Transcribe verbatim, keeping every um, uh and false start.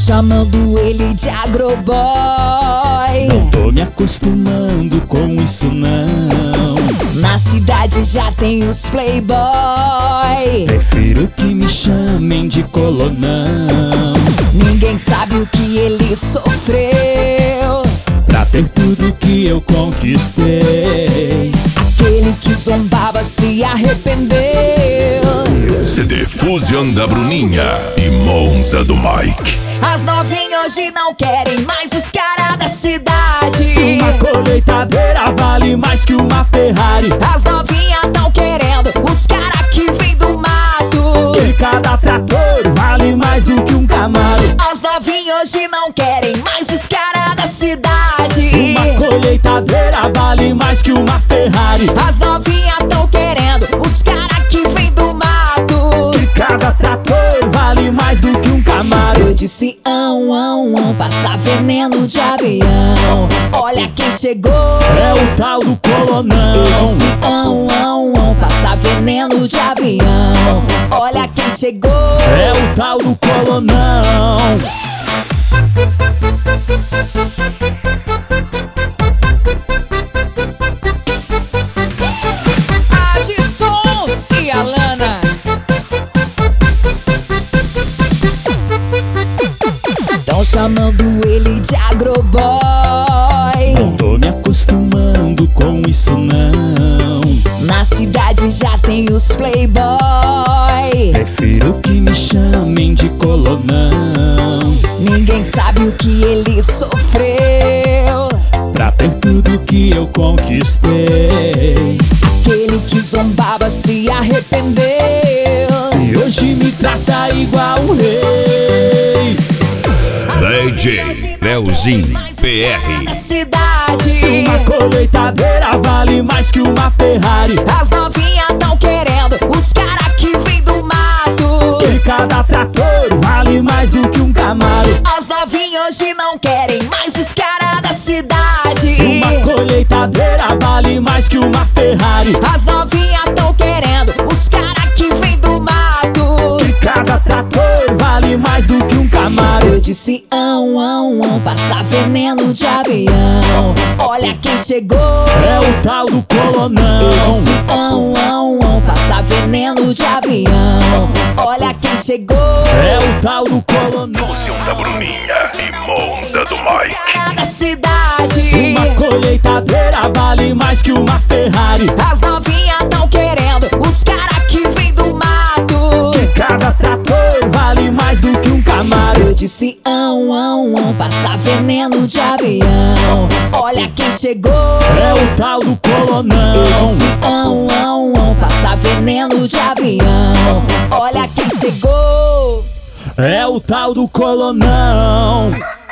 chamando ele de agroboy. Não tô me acostumando com isso não. Na cidade já tem os playboy. Prefiro que me chamem de colonão. Ninguém sabe o que ele sofreu Pra ter tudo que eu conquistei. Aquele que zombava se arrependeu. C D Fusion da Bruninha e Monza do Mike. As novinhas hoje não querem mais os caras da cidade. Se uma colheitadeira vale mais que uma Ferrari, As novinhas tão querendo os caras que vem do mato. que cada trator vale mais do que um Camaro. As novinhas hoje não querem mais os caras da cidade. Se uma colheitadeira vale mais que uma Ferrari, As novinhas tão querendo os caras que vem do mato. que cada trator vale mais do que um Camaro. Eu disse ão, ão, ão, passar veneno de avião. Olha quem chegou. É o tal do colonão. Eu disse ão, ão, ão, passar veneno de avião. Olha quem chegou. É o tal do colonão. Adson e Alana. Tão chamando ele de agroboy. Não tô me acostumando com isso não. Na cidade já tem os playboy. Prefiro que me chamem de colonão. Ninguém sabe o que ele sofreu. Pra ter tudo que eu conquistei. Aquele que zombava se arrependeu. E hoje me trata igual um rei. D J Leozinho P R. Da cidade. Se uma colheitadeira vale mais que uma Ferrari, As novinhas tão querendo os caras que vem do mato. que cada trator vale mais do que um Camaro. As novinhas hoje não querem mais os caras da cidade. Se uma colheitadeira vale mais que uma Ferrari, As novinhas tão querendo os caras que vem do mato. que cada trator vale mais do que um Camaro. Eu disse ão, ão, ão, passar veneno de avião. Olha quem chegou. É o tal do colonão. Eu disse ão, ão, ão, passar veneno de avião. Olha quem chegou. É o tal do colonão. Fusion da Bruninha e Monza do Os Mike. caras da cidade. Se uma colheitadeira vale mais que uma Ferrari, As novinhas tão querendo os caras que vem do mato. que cada trator vale mais do que um Camaro. Eu disse ão, ão, ão, passar veneno de avião. Olha quem chegou. É o tal do colonão. Eu disse ão, ão, ão, passar veneno de avião. Olha quem chegou. É o tal do colonão.